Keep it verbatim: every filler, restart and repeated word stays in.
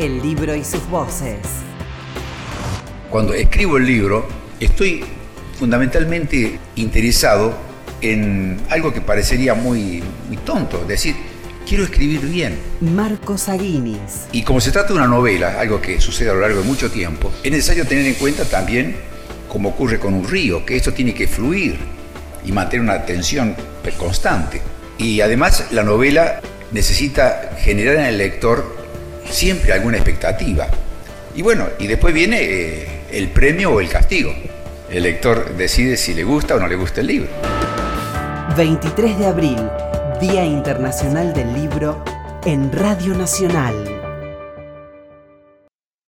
El libro y sus voces. Cuando escribo el libro, estoy fundamentalmente interesado en algo que parecería muy, muy tonto, es decir, quiero escribir bien. Marcos Aguinis. Y como se trata de una novela, algo que sucede a lo largo de mucho tiempo, es necesario tener en cuenta también, como ocurre con un río, que esto tiene que fluir y mantener una tensión constante. Y además la novela necesita generar en el lector siempre alguna expectativa. Y bueno, y después viene eh, el premio o el castigo. El lector decide si le gusta o no le gusta el libro. veintitrés de abril, Día Internacional del Libro, en Radio Nacional.